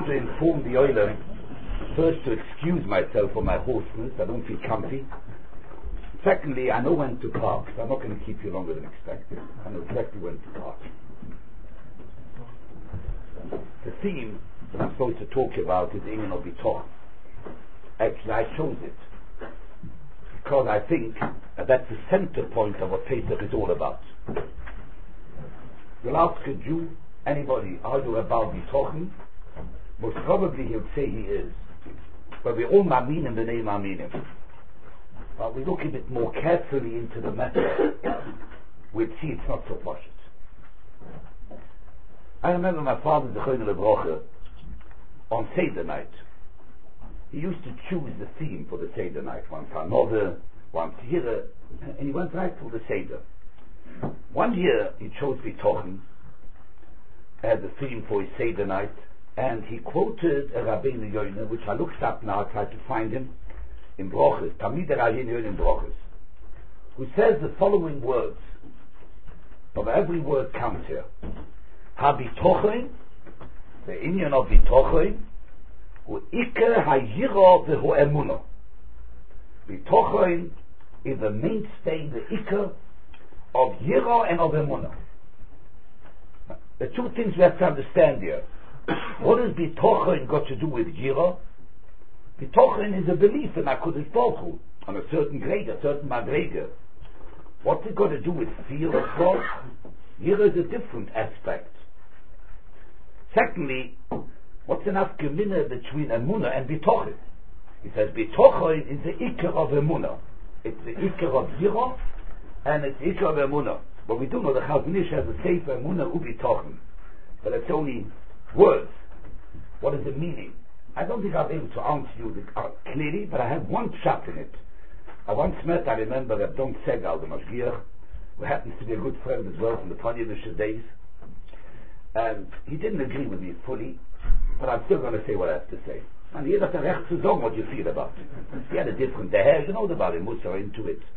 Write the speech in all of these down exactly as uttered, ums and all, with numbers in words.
want to inform the oiler first to excuse myself for my hoarseness. I don't feel comfy. Secondly, I know when to park, so I'm not going to keep you longer than expected. I know exactly when to park. The theme that I'm supposed to talk about is Inyan of Bitoch. Actually, I chose it because I think that that's the center point of what Pesach is all about. You'll ask a Jew, anybody, are you about Bitochen? Most probably he'll say he is. But we're all Maminim, the name Maminim. But we look a bit more carefully into the matter, we'd see it's not so posh. I remember my father, Zechon Lebroche, on Seder night. He used to choose the theme for the Seder night, once another, once here, and he went right through the Seder. One year he chose Bitochen as the theme for his Seder night, and he quoted a Rabbeinu Yoina, which I looked up now, I tried to find him, in Broches, Tamid Rabbeinu Yoina in Broches, who says the following words, but every word counts here. Ha-Bitochen, the Inyan of Bitochen, hu Iker ha-Yira v'hu Emunah. Bitochen is the mainstay, the Iker of Yira and of Emunah. The two things we have to understand here. What has Bitochen got to do with Yira? Bitochen is a belief in HaKadosh Baruch Hu, on a certain grade, a certain madrega. What's it got to do with fear of God? Yira is a different aspect. Secondly, what's enough gemina between Emunah and Bitochen? He says Bitochen is the Iker of Emunah. It's the Iker of Yira, and it's the Iker of Emunah. But we do know that Chazon Ish has a Sefer Emunah uBitochen. But it's only words. What is the meaning? I don't think I'll be able to answer you the, uh, clearly, but I have one shot in it. I once met, I remember, Reb Don Segal, the Mashgiach, who happens to be a good friend as well from the Ponyavish days. And he didn't agree with me fully, but I'm still going to say what I have to say. And he had a recht to know what you feel about it. He had a different daher, you know about him, Musa into it.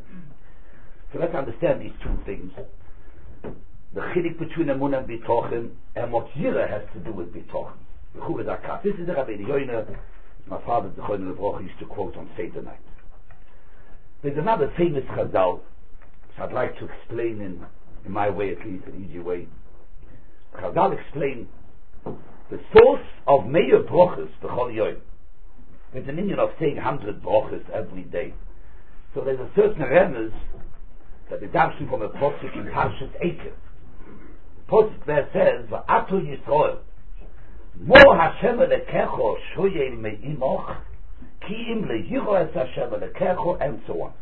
So let's understand these two things. The chilik between Emunah and Bitochen, and what Yira has to do with Bitochen. This is the Rabbeinu Yoina, my father, Zechon Lebroche, used to quote on Seder night. There's another famous Chazal, which I'd like to explain in, in my way, at least, an easy way. Chazal explain the source of Meir Broches, B'chol Yoim. There's an Inyan of saying one hundred Broches every day. So there's a certain remez that is darshan from a posuk in Parshas Eiker. The posuk there says, V'atu Yisrael, Mo Hashem Elekecho Shoyel Me'imoch, Ki Im Leyiro Es Hashem Elekecho, and so on.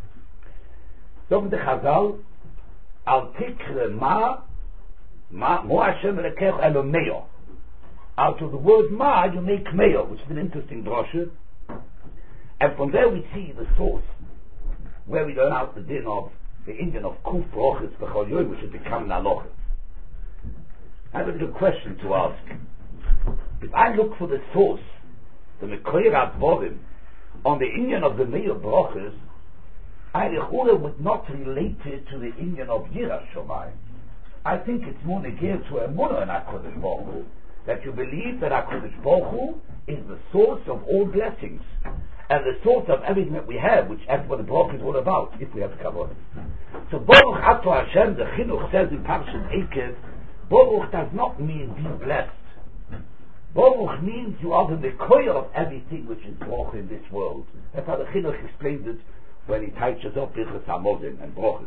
So the Chazal, Al Tikre Ma, Ma, Mo Hashem Elekecho Elo Meyo. Out of the word Ma, you make Meyo, which is an interesting drosha. And from there we see the source, where we learn out the din of the Indian of Kuf Broches B'chol Yoim, which has become Nalocha. I have a little question to ask. If I look for the source, the Mekoyer Advorim, on the Indian of the Meir Broches, I would not relate it to the Indian of Yira Shomayim. I think it's more negir to Emunah and HaKadosh Baruch Hu, that you believe that HaKadosh Baruch Hu is the source of all blessings, and the source of everything that we have, which that's what the Baruch is all about, if we have Kavod. So Baruch Ato Hashem, the Chinuch says in Parshas Eikev, Baruch does not mean be blessed. Baruch means you are the Mekoyer of everything which is Baruch in this world. That's how the Chinuch explains it when he teaches up Birchas HaModim and Broches.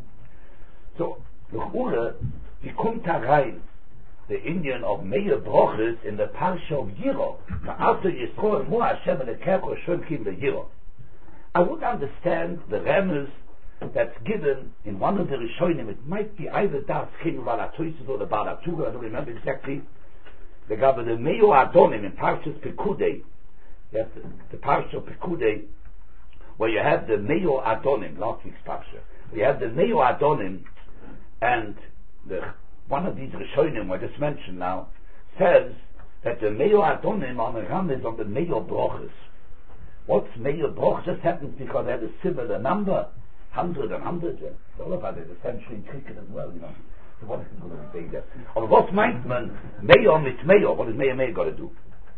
So, the Chura, he kommt herein, the Indian of Meir Broches in the Parsha of Yiro. After Yisroel, Mo Hashem Elekecho Shem Kim LeYiro. I would understand the remez that's given in one of the Rishonim. It might be either Das King Valatoises or the Balatuga, I don't remember exactly. They got the Meyo Adonim in Parshas Pekudei. Yes, the, the Parsha of Pekudei, where you have the Meyo Adonim, last week's Parsha. You have the Meyo Adonim, and the one of these Rishonim I just mentioned now says that the Meyo Adonim on the Ram is on the Meyo Broches. What's Meyo Broch? Just happens because they had a similar number, hundred and hundred. It's all about it, essentially in cricket as well, you know. So what is it going to be there? Or what meint man Meyo mit Meyo? What does Meyo Meyo got to do?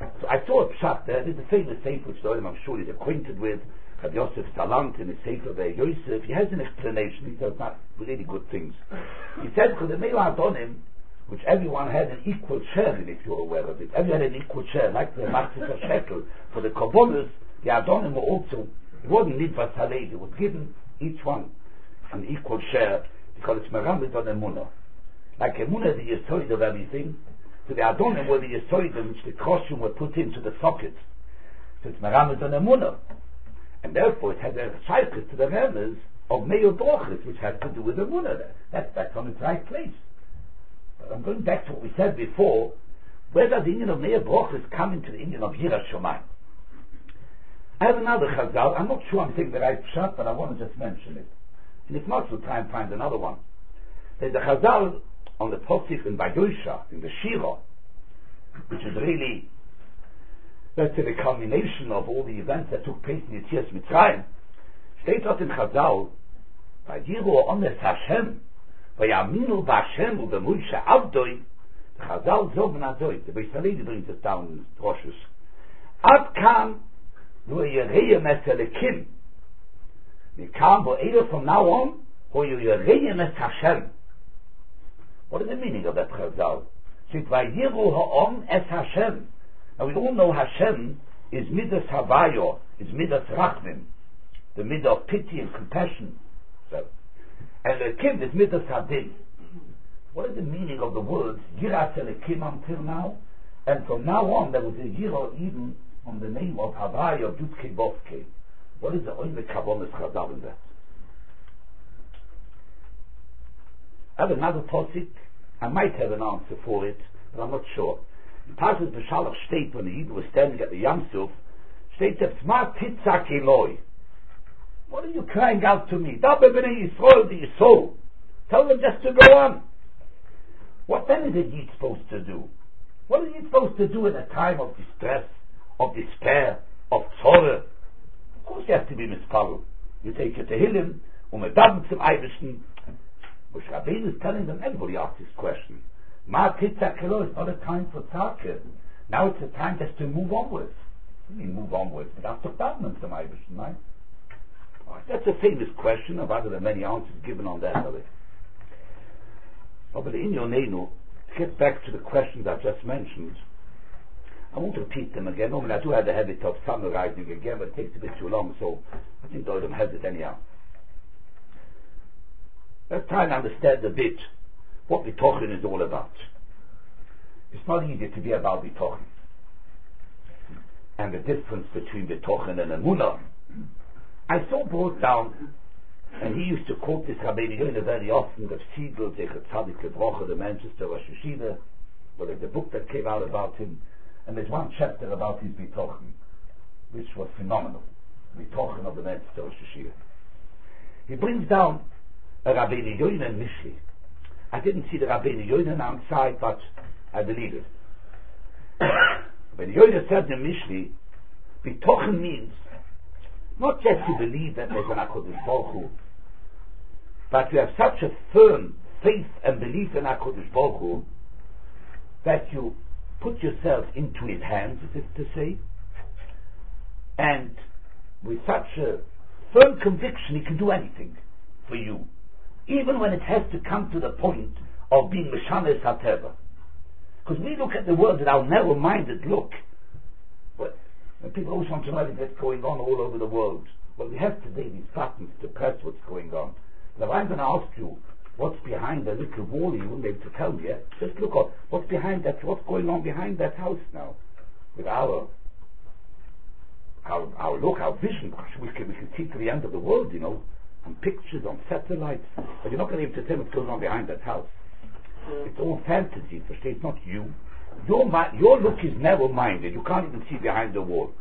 So I saw a pshat there. There's a famous sefer which the Olam I'm sure he's acquainted with. Rabbi Yosef Salant in his sefer Be'er Yosef. He has an explanation. He says not really good things. He says because the Meo Adonim, which everyone had an equal share in, if you're aware of it. Everyone had an equal share, like the Machzis Shekel. For the Kabbalahs, the Adonim were also, it wasn't Nidvas Halev, it was given each one an equal share, because it's Meramed on Emunah. Like Emunah, the Yesoid of everything, so the Adonim were the Yesoid in which the Kroshim were put into the sockets. So it's Meramed on Emunah. And therefore it has a shaykhis to the Remes of Meir Brochis, which has to do with Emunah. That, that's on its right place. I'm going back to what we said before. Where does the Indian of Meir Brochis come into the Indian of Yiras Shamayim? I have another Chazal. I'm not sure I'm saying the right pshat, but I want to just mention it. And if not, we'll try and find another one. There's a Chazal on the Posik in Vayosha, in the Shira, which is really, let's say, the culmination of all the events that took place in Yetzias Mitzrayim. Steht dort in Chazal, Vayiru Ones Hashem, Vayaminu B'Hashem u'B'Moshe Avdoi. The Chazal zogen azoi. The Beis Halevi brings it down in Roshus. Ad kam nu Yerei Mes Elikim. Nikam bo'edo from now on, ho Yerei Mes Hashem. What is the meaning of that Chazal? Sit Vayiru Ha'om Es Hashem. Now we all know Hashem is Midas Havayo, is Midas Rachmim, the midah of pity and compassion. So, and Elikim is Midas Hadin. What is the meaning of the words Yiras Elikim until now? And from now on there was a Yira even on the name of Havayo, Yudke Bovke. What is the Oime Kavonis Chazal in that? I have another posik. I might have an answer for it, but I'm not sure. In Parshas Beshalach state when the Yid was standing at the Yam Suf, states that Smart Titzak Eloi. What are you crying out to me? Dabbe b'nei Yisrael the Yisrael. Tell them just to go on. What then is a Yid supposed to do? What is he supposed to do in a time of distress, of despair, of sorrow? Of course you have to be mispalel. You take your tehillim, umedabim zum Eibishten. Moshe Rabbeinu is telling them, everybody asks this question. Ma Titzak Eloi, it's not a time for tzarke. Now it's a time just to move onwards. What do you mean move onwards? Without davening zum Eibishten, right? That's a famous question, of other than many answers given on that. Oh, but in your nenu, to get back to the questions I've just mentioned, I won't repeat them again. Normally I do have the habit of summarizing again, but it takes a bit too long, so I think Doidem has it anyhow. Let's try and understand a bit what Bitochen is all about. It's not easy to be about Bitochen. And the difference between Bitochen and Emunah. I saw brought down, and he used to quote this Rabbeinu Yonah very often, the Siegel, Zecher Tzadik Lebrocha, the Manchester Rosh Yeshiva. Well, there's a book that came out about him, and there's one chapter about his Bitochen, which was phenomenal. Bitochen of the Manchester Rosh Yeshiva. He brings down a Rabbeinu Yonah and Mishli. I didn't see the Rabbeinu Yonah outside, but I believe it. Rabbeinu Yonah said in Mishli, Bitochen means not just to believe that there's an HaKadosh Baruch Hu, but to have such a firm faith and belief in HaKadosh Baruch Hu that you put yourself into His hands, as if to say, and with such a firm conviction He can do anything for you, even when it has to come to the point of being Meshanes HaTeva. Because we look at the world with our narrow-minded look. Well, and people always want to know what's going on all over the world. Well, we have today these buttons to press what's going on. Now, if I'm going to ask you what's behind the little wall, you wouldn't be able to tell me. Eh? Just look at what's behind that. What's going on behind that house now? With our our our look, our vision, we can we can see to the end of the world. You know, on pictures, on satellites. But you're not going to be able to tell what's going on behind that house. It's all fantasy. It's not you. Your, your look is narrow-minded. You can't even see behind the wall.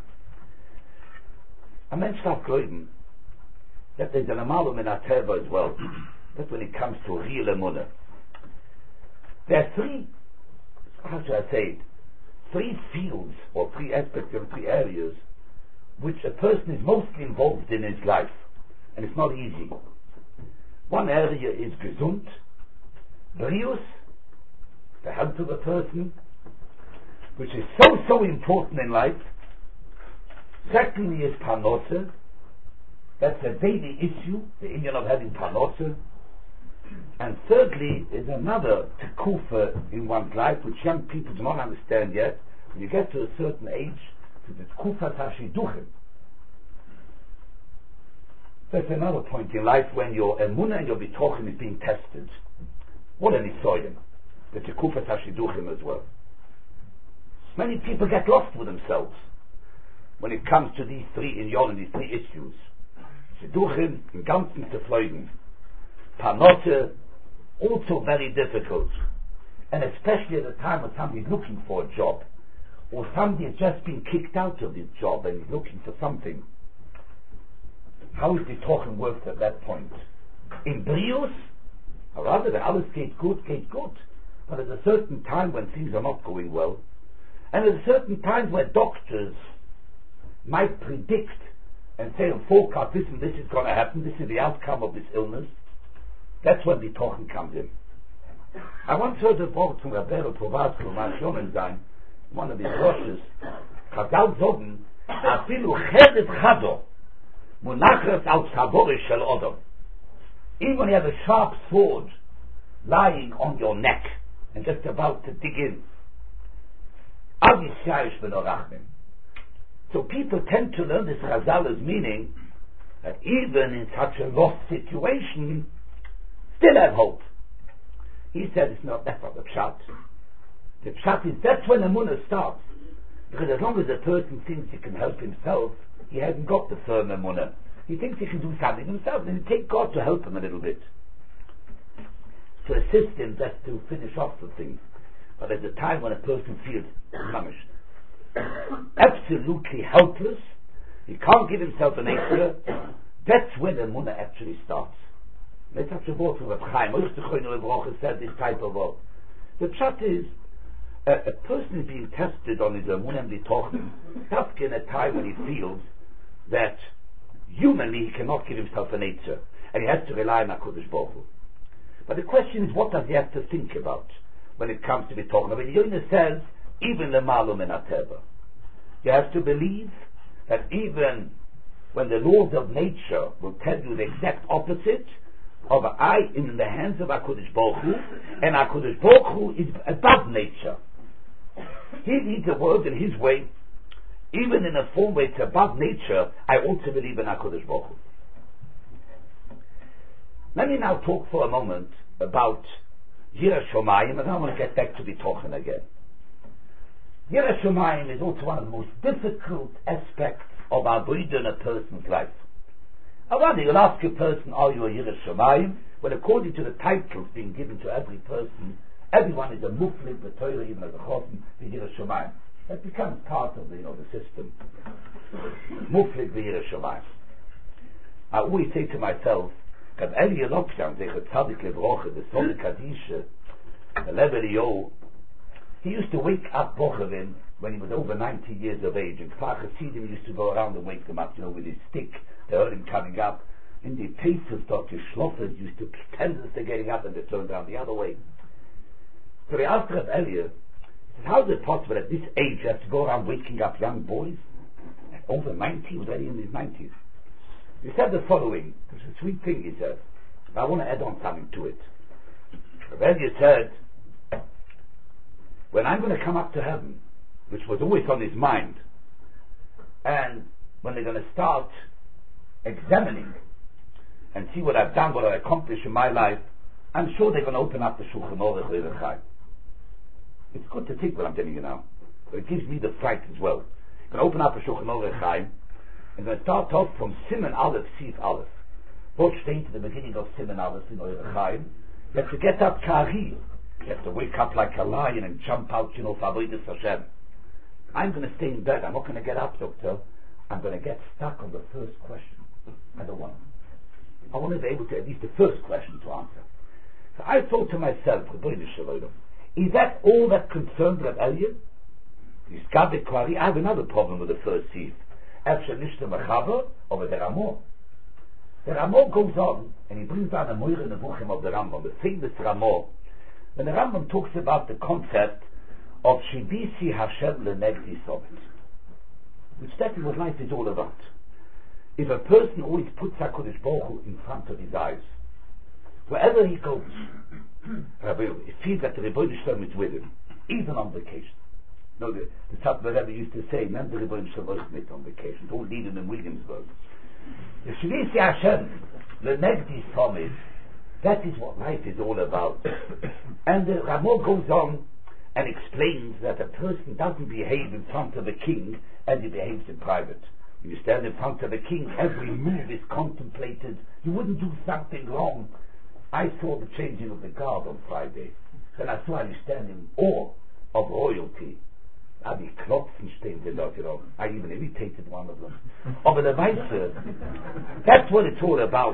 A man starts glauben that there's an amalum in Ateva as well. That's when it comes to real emunah. There are three, how should I say it, three fields or three aspects or three areas which a person is mostly involved in his life. And it's not easy. One area is gesund, brius, the health of a person. which is so, so important in life. Secondly is parnasa. That's a daily issue, the Indian of having parnasa. And thirdly is another tekufa in one's life, which young people do not understand yet. When you get to a certain age, it's the tekufa tashiduchim. That's another point in life when your emunah and your bitochim is being tested. What an isoyim. The tekufa tashiduchim as well. Many people get lost with themselves when it comes to these three inyon and these three issues. Shiduchim, im Ganzen zu folgen. Parnasa, also very difficult. And especially at a time when somebody is looking for a job, or somebody has just been kicked out of his job and is looking for something. How is the talking worked at that point? In Brios, or rather, when alles geht gut, geht gut. But at a certain time when things are not going well, and at a certain time where doctors might predict and say and forecast this and this is going to happen, this is the outcome of this illness, that's when the talking comes in. I once heard a word from Rabbi Provatko, Mashomen Zain, one of his rushes, Chazal Zogen, Afilu Cherev Chado, Munachas al Savorish Shel Odom. Even when you have a sharp sword lying on your neck and just about to dig in, so people tend to learn this Chazal as meaning that even in such a lost situation, still have hope. He said it's not, that's not the pshat. The pshat is that's when the emunah starts. Because as long as a person thinks he can help himself, he hasn't got the firm emunah. He thinks he can do something himself, and he take God to help him a little bit. To assist him just to finish off the thing. But there's a time when a person feels mamish, absolutely helpless, he can't give himself an answer, that's when the emunah actually starts. Let's have to go from Reb Chaim. Oich said this type of word. The pshat is, a, a person is being tested on his emunah and bitochim, just in a time when he feels that humanly he cannot give himself an answer, and he has to rely on HaKadosh Baruch Hu. But the question is, what does he have to think about when it comes to bitochim? I mean, Yonah says, even the malum and ateva. You have to believe that even when the laws of nature will tell you the exact opposite, of I in the hands of HaKadosh Baruch Hu, and HaKadosh Baruch Hu is above nature. He leads the world in His way, even in a form where it's above nature. I also believe in HaKadosh Baruch Hu. Let me now talk for a moment about Yiras Shomayim, and then I want to get back to Bitochen again. Yiras Shomayim is also one of the most difficult aspects of avodah in a person's life. I wonder, you'll ask a person, are you a Yiras Shomayim? Well, according to the titles being given to every person, everyone is a muflik, the Torah, even as a chosm, the Yiras Shomayim. That becomes part of the, you know, the system. Muflik, the Yiras Shomayim. I always say to myself, that Eli Eloksham, the Tzadik Levroche, the Soli Kadisha, the Level he used to wake up Bocherim when he was over ninety years of age, and Kfar Hasidim used to go around and wake them up, you know, with his stick. They heard him coming up. In the Pesach, Doctor Schloffers used to pretend that they're getting up and they turned around the other way. So they asked Reb Elliot, he said, how is it possible at this age you have to go around waking up young boys? At over ninety, he was already in his nineties. He said the following, it's a sweet thing he said, but I want to add on something to it. Reb Elliot said, when I'm going to come up to heaven, which was always on his mind, and when they're going to start examining and see what I've done, what I accomplished in my life, I'm sure they're going to open up the Shulchan Aruch Orach Chaim. It's good to think what I'm telling you now, but it gives me the fright as well. I'm going to open up the Shulchan Aruch Chaim, and going to start off from Siman Aleph, Sif Aleph. What stays at the beginning of Siman Aleph in Orach Chaim? You have to get up Kari. You have to wake up like a lion and jump out, you know, for Avodas Hashem. I'm going to stay in bed. I'm not going to get up, doctor. I'm going to get stuck on the first question. I don't want to. I want to be able to at least the first question to answer. So I thought to myself, is that all that concerned Reb Elliot? I have another problem with the first seed. Over the Ramah. The Ramah goes on and he brings down a Moira Nevuchim of the Rambam, the famous Ramah. When the Rambam talks about the concept of Shivisi Hashem Lenegdi Sovet, which that is what life is all about. If a person always puts HaKadosh Baruch Hu in front of his eyes, wherever he goes, he feels that the Rebbeinu Shalom is with him, even on vacation. No, the, the Satmar Rebbe used to say, "Remember the Rebbeinu Shalom was on vacation. Don't leave him in Williamsburg." The Shivisi Hashem Lenegdi Sovet, that is what life is all about. And the Ramah goes on and explains that a person doesn't behave in front of a king as he behaves in private. When you stand in front of a king, every move is contemplated. You wouldn't do something wrong. I saw the changing of the guard on Friday. Then I saw you stand in awe of royalty. Adi Klopfenstein did that, you know. I even imitated one of them. Over the Weisse, that's what it's all about.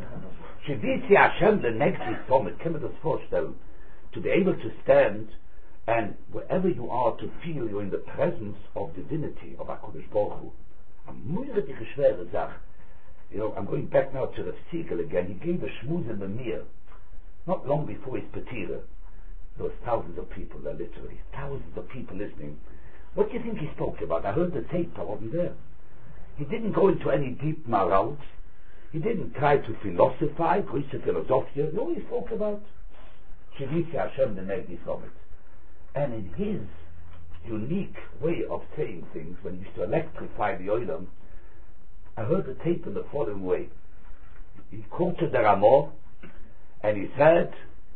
Shivisi Hashem the next summit, can we just vorstellen, to be able to stand and wherever you are to feel you're in the presence of divinity of HaKadosh Baruch Hu. A moeilijke schwere Sache. You know, I'm going back now to the Siegel again. He gave a shmuz in the Mir, not long before his Petira. There was thousands of people there, literally. Thousands of people listening. What do you think he spoke about? I heard the tape, I wasn't there. He didn't go into any deep morals. He didn't try to philosophize, Grüße Philosophia. No, he spoke about Shivisi Hashem the Negdi Sovet. And in his unique way of saying things, when he used to electrify the Olam, I heard the tape in the following way. He quoted the Ramah, and he said,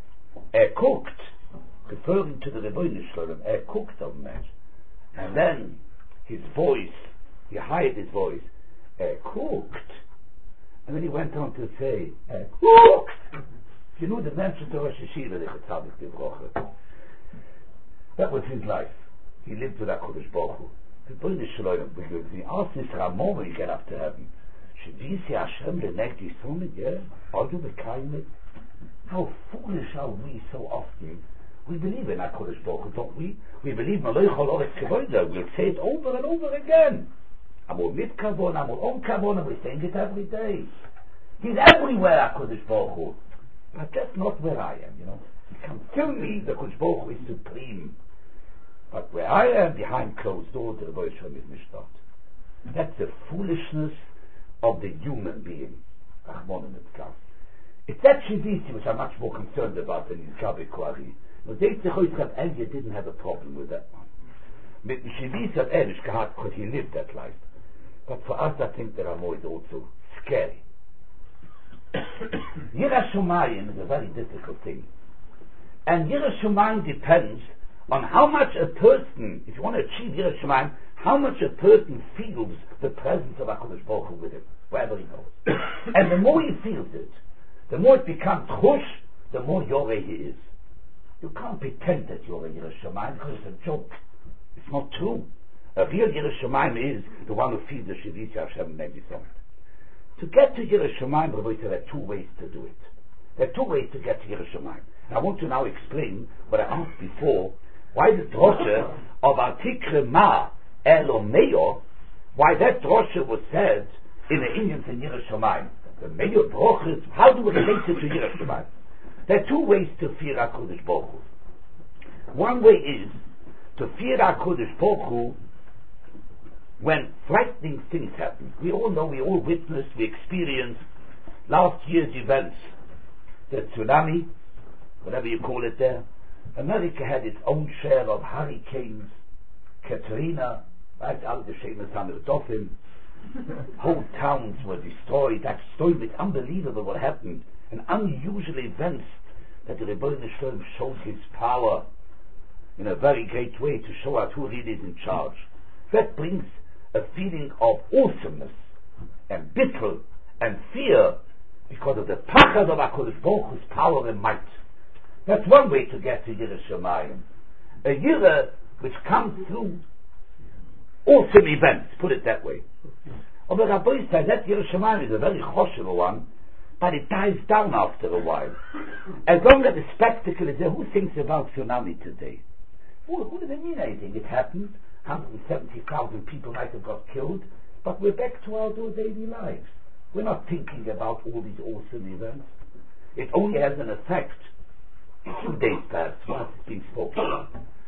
er guckt, referring to the Rebbeinu Shalom, er guckt auf Mensch. And then his voice, he hired his voice, er guckt. And then he went on to say, er guckt. You know the mention to Rosh Hashiva, the Chetzadik Gebrochen. That was his life. He lived with HaKadosh Baruch Hu. The Rebbeinu Shalom, because he asked this Ramah when you get up to heaven, Shivisi Hashem Lenegdi Sovet, yeah? Are you the How foolish are we so often? We believe in HaKadosh Baruch Hu, don't we? We believe Malachol Oretz Kevoda. We'll say it over and over again. Amor mit kavon, amor on kavon, and we're saying it every day. He's everywhere, HaKadosh Baruch Hu. But that's not where I am, you know. You can tell me the HaKadosh Baruch Hu is supreme. But where I am, behind closed doors, the Rebbeinu Shalom is nicht. That's the foolishness of the human being. It's that Shivisi which I'm much more concerned about than Yizkabe Kwari. But Elliot didn't have a problem with that one. With the Shivisi of Elish Kahat, because he lived that life. But for us, I think the Ramah is also scary. Yiras Shamayim is a very difficult thing. And Yiras Shamayim depends on how much a person, if you want to achieve Yiras Shamayim, how much a person feels the presence of HaKadosh Baruch Hu with him, wherever he goes. And the more he feels it, the more it becomes chush, the more Yoreh he is. You can't pretend that you're a Yiras Shamayim because it's a joke. It's not true. A real Yiras Shamayim is the one who feels the Shivisi Hashem Negdi Sovet. To get to Yiras Shamayim, there are two ways to do it. There are two ways to get to Yiras Shamayim. And I want to now explain what I asked before, why the drosha of Artikre Ma Elo Meyo, why that drosha was said in the Indians in Yiras Shamayim. The Meyo Drochas, how do we relate it to Yiras Shamayim? There are two ways to fear HaKadosh Baruch Hu. One way is to fear HaKadosh Baruch Hu when frightening things happen. We all know, we all witnessed, we experienced last year's events. The tsunami, whatever you call it there. America had its own share of hurricanes, Katrina, right out the Shemus Hamil Dolphin. Whole towns were destroyed. That story, it's unbelievable what happened. An unusual event that the Rebbeinu Shalom showed his power in a very great way to show us who really is in charge. That brings a feeling of awesomeness and bittul and fear because of the pachad of HaKadosh Baruch Hu's power and might. That's one way to get to Yiras Shamayim. A Yira which comes through awesome events, put it that way. But Rabbi said that Yiras Shamayim is a very choshev one, but it dies down after a while. As long as the spectacle is there, who thinks about tsunami today? Who, who does it mean anything? It happened, one hundred seventy thousand people might have got killed, but we're back to our daily lives. We're not thinking about all these awesome events. It only has an effect a few days past, once it's been spoken about.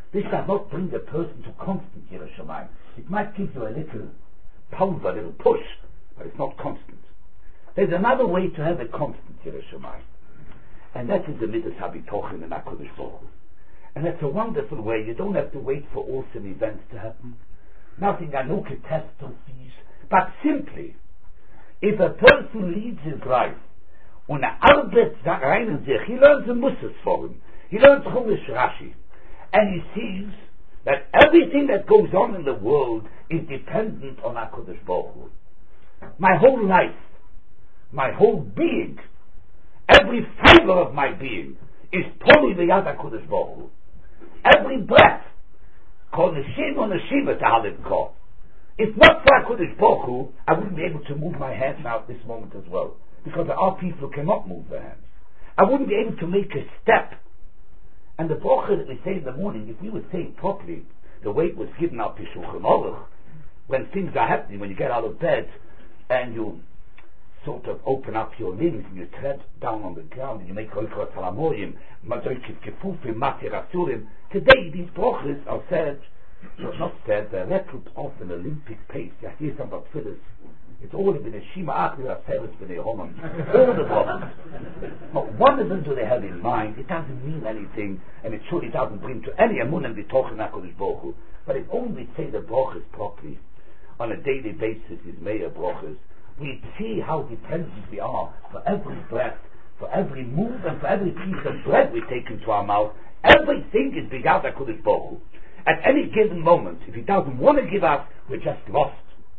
This does not bring the person to constant Yiras Shamayim. It might give you a little pulse, a little push, but it's not constant. There's another way to have a constant Yiras Shamayim, and that is the Midas HaBitochen in HaKadosh Baruch Hu. And that's a wonderful way. You don't have to wait for awesome events to happen. Nothing, no catastrophes, but simply, if a person leads his life und er arbeitet rein in sich, he learns the Musas for him, he learns Chumash Rashi, and he sees that everything that goes on in the world is dependent on HaKadosh Baruch Hu. My whole life, my whole being, every fiber of my being is totally b'yad HaKadosh Baruch Hu. Every breath, called Neshima or Neshima to Halim Kol. If not for HaKadosh Baruch Hu, I wouldn't be able to move my hands now at this moment as well, because there are people who cannot move their hands. I wouldn't be able to make a step. And the bracha that we say in the morning, if we would say it properly, the way it was given out to Shulchan Aruch, when things are happening, when you get out of bed and you sort of open up your limbs and you tread down on the ground and you make Oikra Salamoyim, Mazoikif Kefufim, Matir Asurim. Today these brachas are said, well, not said, they're rattled off an Olympic pace. I hear some about Phyllis. It's all in a Shima Achli Aseres B'nei Holland. All the brachas. Not one of them do they have in mind. It doesn't mean anything, and it surely doesn't bring to any Amun and Bitochen HaKadosh Baruch Hu. But if only we say the brachas properly, on a daily basis, is Meir brachas, we see how dependent we are for every breath, for every move, and for every piece of bread we take into our mouth. Everything is B'yad HaKadosh Baruch Hu. At any given moment, if he doesn't want to give up, we're just lost.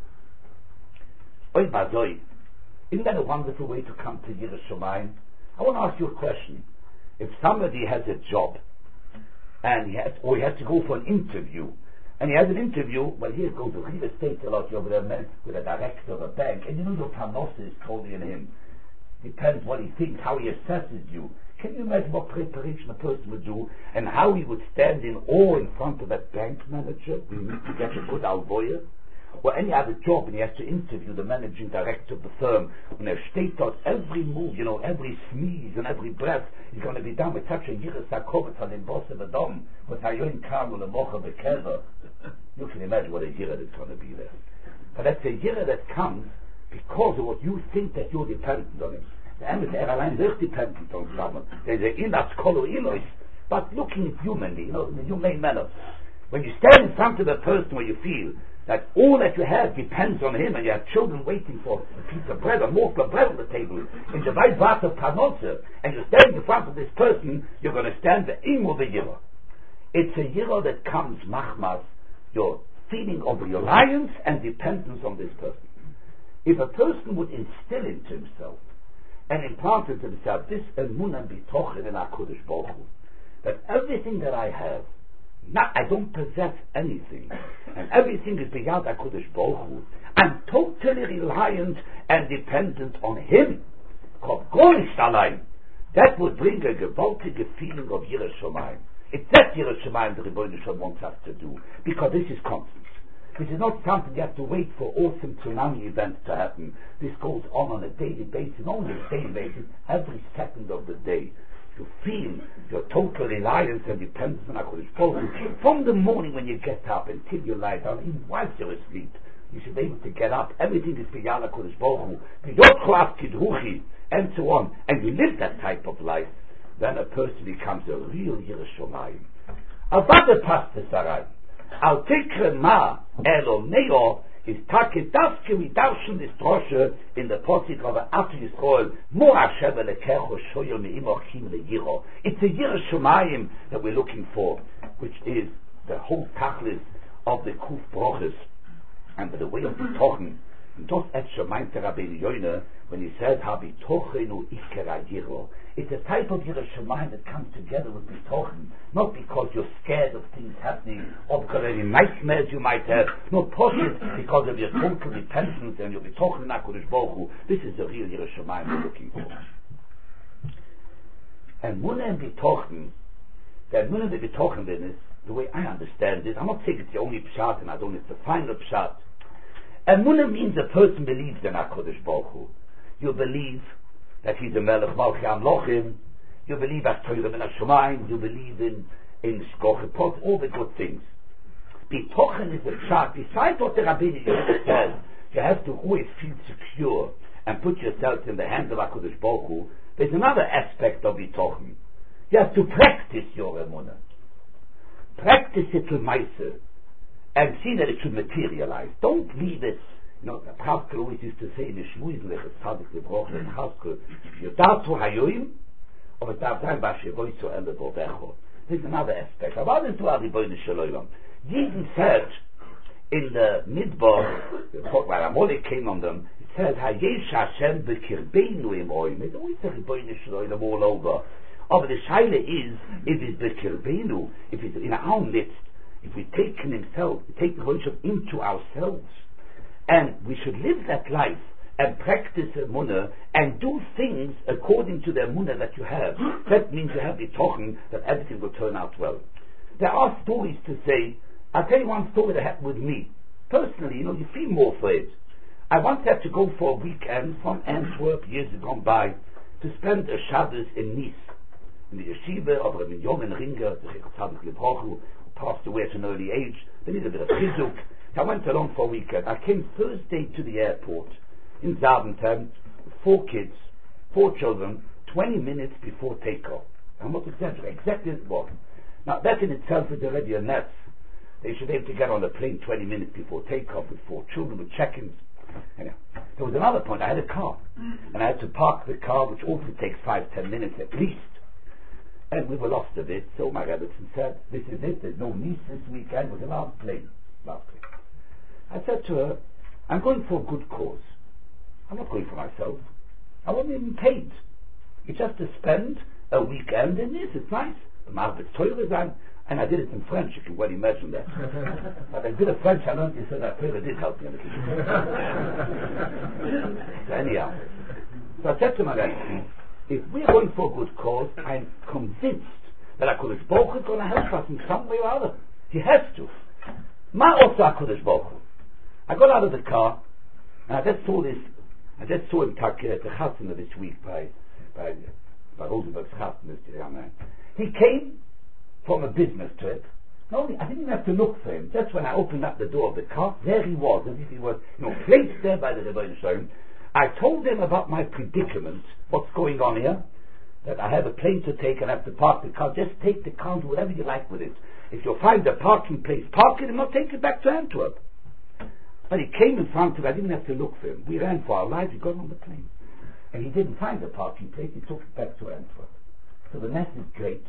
Oy Bazoi, isn't that a wonderful way to come to Yiras Shamayim? I want to ask you a question. If somebody has a job, and he has, or he has to go for an interview, and he has an interview, well, here goes a real estate a lot, you're with a man, with a director of a bank, and you know your panos is totally in him. Depends what he thinks, how he assesses you. Can you imagine what preparation a person would do, and how he would stand in awe in front of that bank manager to get a good alvoyer? Or any other job, and he has to interview the managing director of the firm, and there state out every move, you know, every sneeze and every breath is going to be done with such a yiras hakovet on the boss of a dom, with hayon kam and a mocha bekeva. You can imagine what a yira that's going to be there. But that's a yira that comes because of what you think that you're dependent on him. The Emes er allein is dependent on someone. There's a inats kolo ilois, but looking at humanly, you know, in a humane manner. When you stand in front of a person where you feel that all that you have depends on him, and you have children waiting for a piece of bread, a morsel of bread on the table, in the right vat of parnotzer, and you're standing in front of this person, you're going to stand the im of the yira. It's a yira that comes machmas, your feeling of reliance and dependence on this person. If a person would instill into himself and implant into himself this emunah bitochen in HaKadosh Baruch Hu, that everything that I have, not, I don't possess anything, and everything is beyond HaKadosh Baruch Hu, I'm totally reliant and dependent on him. That would bring a gewaltige feeling of Yiras Shamayim. It's that Yiras Shamayim the Rebbeinu Shalom wants us to do, because this is constant. This is not something you have to wait for awesome tsunami events to happen. This goes on on a daily basis, not only a daily basis, every second of the day. You feel your total reliance and dependence on HaKadosh Baruch Hu. From the morning when you get up until you lie down, even whilst you're asleep, you should be able to get up. Everything is beyond HaKadosh Baruch Hu, and so on. And you live that type of life, then a person becomes a real Yiras Shamayim. Avada pastes arai. Al tikre ma elo neo is take daske mi darshan is droshe in the posik of Atu Yisrael mo Hashem elekecho shoyo mi imochim leyiro. It's a Yiras Shamayim that we're looking for, which is the whole tachlis of the Kuf Brochus, and by the way of the Tochen. And das etcher meint der Rabbeinu Yoina when he says habitochenu ikera yiro. It's a type of Yiras Shamayim that comes together with bitochen, not because you're scared of things happening or because of any nightmares you might have, not possibly because of your total repentance and your bitochen HaKadosh Baruch Hu. This is the real Yiras Shamayim we're looking for. And Munah and bitochen, the Munah and bitochen business, the way I understand it, I'm not saying it's the only pshat, and I don't, it's the final pshat. Emunah means a person believes in HaKadosh Baruch Hu. You believe that he's a Melech Malchei Amlochim. You believe as Torah Min HaShamayim. You believe in in Shkoche, all the good things. Bitochen is a shot. Besides what the Rabbini says, you have to always feel secure and put yourself in the hands of HaKadosh Baruch Hu. There's another aspect of Bitochen. You have to practice your emunah. Practice it to Maaseh and see that it should materialize. Don't leave it. You know, the Pastor always used to say in the Shmuel, the Tzadik Lebroch, and Haskell, you darf to Hayoim, or darf sein, was you voice to Ende Bovecho. There's another aspect. About it to Ariboyne Shalom. Jeden said in the Midbar, when Amalek came on them, it says, Hayesh Hashem bekirbeinu im oim. It's always Ariboyne Shalom all over. But the Shaila is, if it's bekirbeinu, if it's in our midst, if we take in himself, we take the worship into ourselves, and we should live that life and practice emunah and do things according to the emunah that you have. That means you have bitochen that everything will turn out well. There are stories to say. I'll tell you one story that happened with me. Personally, you know, you feel more for it. I once had to go for a weekend from Antwerp, years gone by, to spend a Shabbos in Nice, in the yeshiva of Rabbi Yomen Ringer, the Tzadik Lebroch, who passed away at an early age. They needed a bit of chizuk. I went along for a weekend. I came Thursday to the airport in Zaventem with four kids, four children, twenty minutes before takeoff. I'm not exaggerating, exactly what. Now that in itself is already a mess. They should be able to get on a plane twenty minutes before takeoff with four children with check-ins. Anyway, there was another point. I had a car, and I had to park the car, which also takes five, ten minutes at least. And we were lost a bit, so my Rebbetzin said, this is it, there's no Nice this weekend. It was a last plane. Last plane. I said to her, I'm going for a good cause. I'm not going for myself. I wasn't even paid. It's just to spend a weekend in this. It's nice. The Marbet's Teure sein. And I did it in French, you can well imagine that. But a bit of French I learned, you said that Teure did help me a little bit. So anyhow. So I said to my Rebbetzin, if we're going for a good cause, I'm convinced that HaKadosh Baruch Hu is going to help us in some way or other. He has to. Ma also HaKadosh Baruch Hu. I got out of the car, and I just saw this, I just saw him talk at the Chasana this week by, by, by Rosenberg's Chasana, this young man. He came from a business trip. No, I didn't even have to look for him. Just when I opened up the door of the car, there he was, as if he was, you know, placed there by the Rebbeinu Shalom. I told them about my predicament, what's going on here, that I have a plane to take and I have to park the car. Just take the car, do whatever you like with it. If you'll find a parking place, park it and not take it back to Antwerp. But he came in front of me, I didn't have to look for him. We ran for our lives, he got on the plane. And he didn't find a parking place, he took it back to Antwerp. So the mess is great.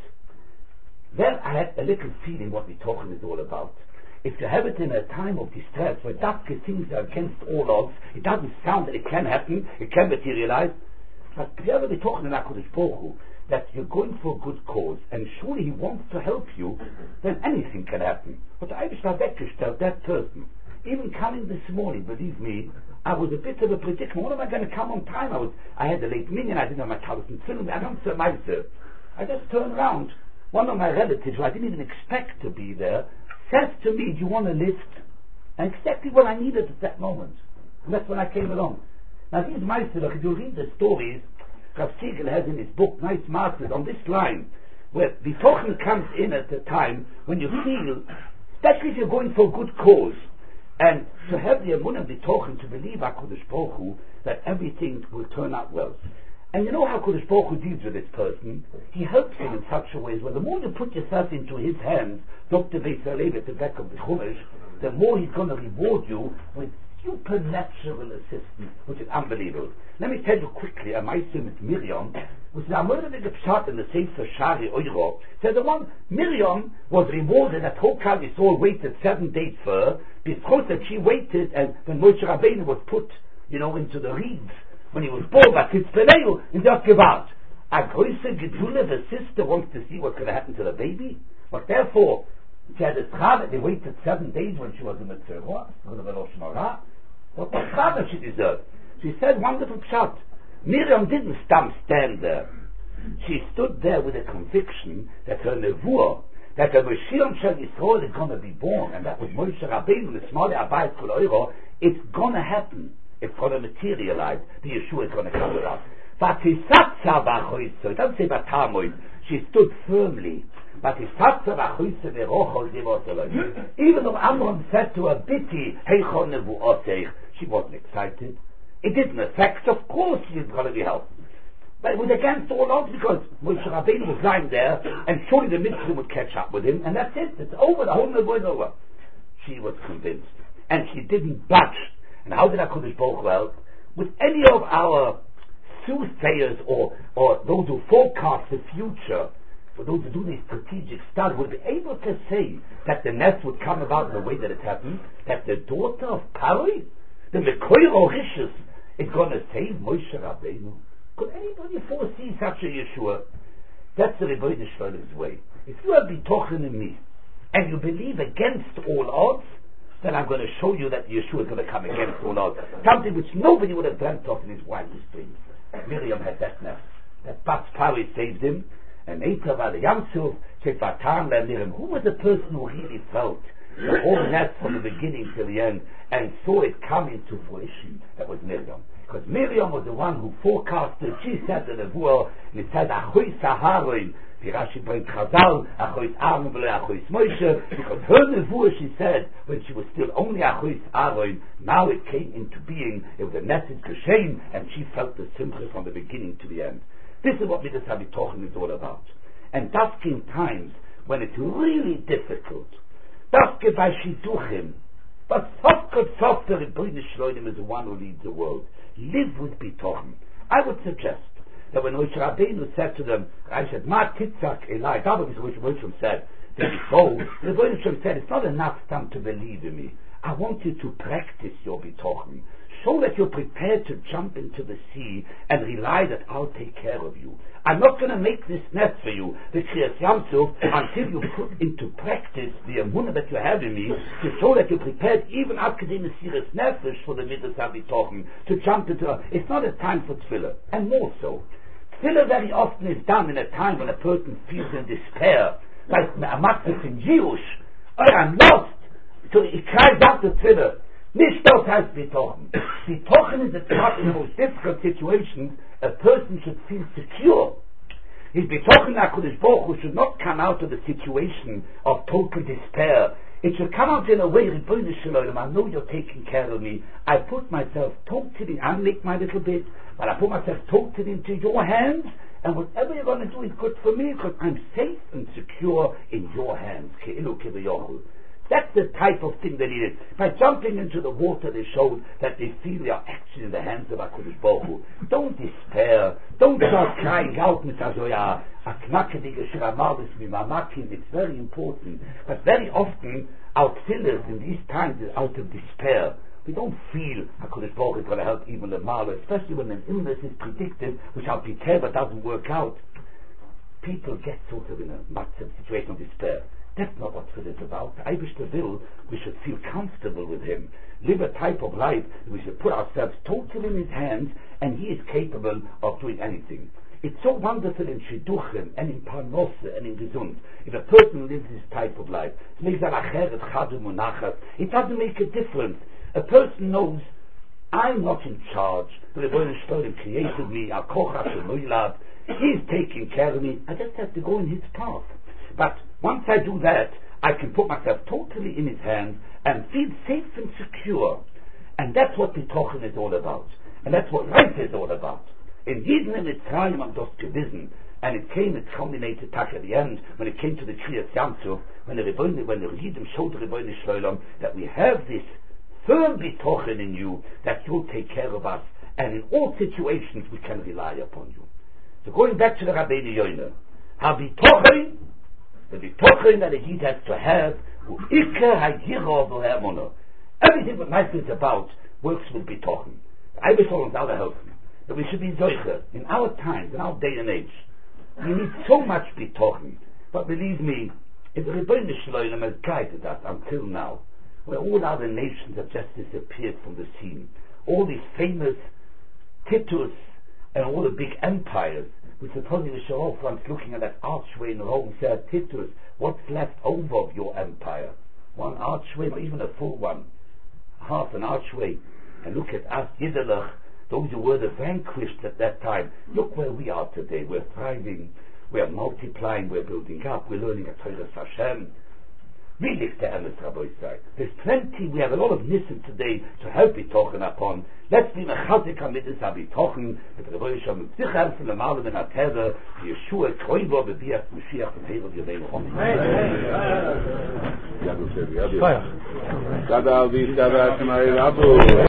Then I had a little feeling what we're talking is all about. If you have it in a time of distress where dark things are against all odds, it doesn't sound that it can happen, it can materialize. But if you ever be talking in HaKadosh Baruch Hu, that you're going for a good cause, and surely he wants to help you, then anything can happen. But I was weggestellt, that person. Even coming this morning, believe me, I was a bit of a predicament. When am I going to come on time? I was, I had a late minion, I didn't have my Talis and film, I don't say myself. I just turned around. One of my relatives, who I didn't even expect to be there, says to me, do you want a lift? And exactly what I needed at that moment. And that's when I came along. Now these Meister, if you read the stories, Rav Siegel has in his book, Nice Masters, on this line, where the Tochen comes in at the time when you feel, especially if you're going for a good cause, and to have the Emunah B'tochen, to believe HaKadosh Baruch Hu, that everything will turn out well. And you know how HaKadosh Baruch Hu deals with this person? He helps him in such a way where the more you put yourself into his hands, Doctor Veisalev at the back of the Chumash, the more he's going to reward you with supernatural assistance, which is unbelievable. Let me tell you quickly, a Meister with Miriam, which is a murder in the Pshat in the Sefer Shari Oiro, said the one, Miriam was rewarded at Hokal Yisrael waited seven days for her, because that she waited, and when Moshe Rabbeinu was put, you know, into the reeds, when he was born, but it's Peneu, in the Gevat. A größer Gedule, the sister wants to see what's going to happen to the baby. But therefore, she had a Tzchara, they waited seven days when she was in the Tzerah, what was Tzchara she deserved? She said, wonderful pshat. Miriam didn't stand there. She stood there with a conviction that her nevuah, that the Mashiach Shel Yisrael is going to be born, and that was Moshe Rabbeinu, the small Abayis Kol Oiro, it's going to happen. It's going to materialize. The Yeshua is going to come with us. It doesn't say Batamoid. She stood firmly. But his father achoyse verochol devoseloi. Even though Amram said to her, Biti, heichon nevuoteich, she wasn't excited. It didn't affect, of course she's going to be helped. But it was against all odds because Moshe Rabbeinu was lying there and surely the Mitzvah would catch up with him and that's it, it's over, the whole Nebuah is over. She was convinced and she didn't budge. And how did HaKadosh Baruch Hu help? With any of our soothsayers or, or those who forecast the future, for those who do these strategic studies, would be able to say that the nest would come about in the way that it happened, that the daughter of Paroi, the Mekoiro Rishus, is going to save Moshe Rabbeinu. Could anybody foresee such a Yeshua? That's the Rebbeinu Shalom's way. If you have bitochen in me, and you believe against all odds, then I'm going to show you that Yeshua is going to come against all odds. Something which nobody would have dreamt of in his wildest dreams. Miriam had that nerve. That Bat Paroi saved him, and Eitav al Yamsuf said, Vatan le Miriam. Who was the person who really felt the whole net from the beginning till the end and saw it come into fruition? That was Miriam. Because Miriam was the one who forecasted. She said the Nebuah, and it said, Achoy Saharoin. The Rashi brings Chazal, Achoy Aaron, Achoy Moshe, because her Nebuah, she said, when she was still only Achoy Aaron, now it came into being. It was a message to Shem, and she felt the simcha from the beginning to the end. This is what Midas HaBitochen is all about. And Dafke in times when it's really difficult, Dafke by Shidduchim, but Sofkot Sof the Rebbeinu Shloim is the one who leads the world. Live with Bitochen. I would suggest that when Moshe Rabbeinu said to them, I said, Ma Titzak Elai, that was what Moshe said, that before, the Rebbeinu said, it's not enough time to believe in me. I want you to practice your Bitochen. Show that you're prepared to jump into the sea and rely that I'll take care of you. I'm not going to make this net for you, the Kriyas Yamsuf, until you put into practice the emunah that you have in me, to show that you're prepared, even after the Mesiras Nefesh for the Midas HaBitochen, to jump into a... It's not a time for tefillah, and more so. Tefillah very often is done in a time when a person feels in despair, like a matzah in Jewish. Oh, I'm lost! So he cries out to tefillah. Nicht das heißt Bitochen. Bitochen is a part in the most difficult situations a person should feel secure. His Bitochen HaKadosh Baruch Hu should not come out of the situation of total despair. It should come out in a way, Rebbeinu Shalom, I know you're taking care of me. I put myself totally, I make my little bit, but I put myself totally into your hands, and whatever you're going to do is good for me, because I'm safe and secure in your hands. Ke'ilu Kivayohu. That's the type of thing they needed. By jumping into the water, they showed that they feel they are actually in the hands of HaKadosh Baruch Hu. Don't despair. Don't start crying out, Mister Zoya. It's very important. But very often, our tefillahs in these times is out of despair. We don't feel HaKadosh Baruch Hu is going to help even the Mala, especially when an illness is predicted, which I'll be care but doesn't work out. People get sort of in a massive situation of despair. That's not what tefillah is about. I wish the will, we should feel comfortable with him. Live a type of life, we should put ourselves totally in his hands, and he is capable of doing anything. It's so wonderful in Shidduchim, and in Parnosse, and in Gesund. If a person lives this type of life, it doesn't make a difference. A person knows, I'm not in charge. The Rebbeinu Shalom created me, he's taking care of me. I just have to go in his path. But once I do that, I can put myself totally in his hands and feel safe and secure. And that's what Bitochen is all about. And that's what life is all about. In Yidden and Mitzrayim am das gewissen, and it came, it culminated back at the end, when it came to the Kriyas Yamsuf, when the Rebbeinu, when the Yidden showed the Rebbeinu Shalom that we have this firm Bitochen in you, that you'll take care of us, and in all situations we can rely upon you. So going back to the Rabbeinu Yoina, HaBitochen, the Bitochen that a Yid has to have, everything what life is about works with Bitochen. I wish all of us help me. That we should be Zoicher. In our times, in our day and age, we need so much Bitochen. But believe me, if the Rebbeinu Shalom has guided us until now, where all other nations have just disappeared from the scene, all these famous Titus and all the big empires, we supposedly show off once looking at that archway in Rome, said, Titus, what's left over of your empire? One archway, not even a full one, half an archway. And look at us, Yidelach, those who were the vanquished at that time. Look where we are today. We're thriving. We are multiplying, we're building up, we're learning a Torah Hashem. Really, the Emes Rabbi side. There's plenty, we have a lot of nissen today to help Bitochen upon. Let's be mechazik amidus ha-Bitochen, that Rabbi Shem sich helfen the Malam and HaTeva, Yeshua Koivo, Bebiach Mashiach, and Hevel Yodei Mohammed. Amen.